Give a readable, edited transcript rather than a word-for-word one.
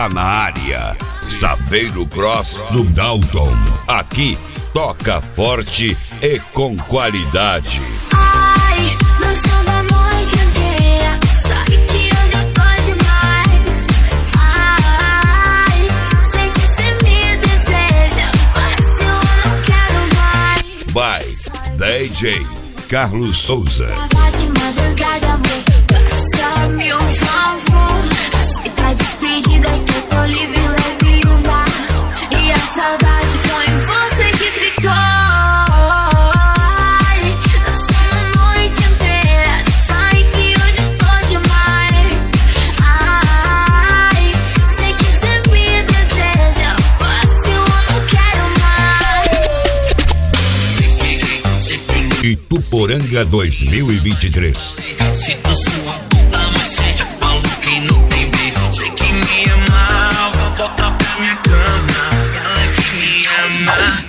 tá na área. Saveiro Cross do Dalton. Aqui toca forte e com qualidade. Ai, no som da noite inteira, sabe que hoje eu tô demais. Ai, sei que cê me deseja, mas eu não quero mais. Vai, DJ Carlos Souza. Tava de madrugada, amor, faça-me um favor. Aceita a despedida que eu tô livre, leve e no mar. E a saudade foi você que ficou. Ai, dançando a noite inteira, sai que hoje eu tô demais. Ai, sei que cê me deseja, mas eu não quero mais. Ituporanga 2023. Sinto sua bunda, mas cê já falou que não tem vez. Sei que me ama, volta pra minha cama. Ela que me ama.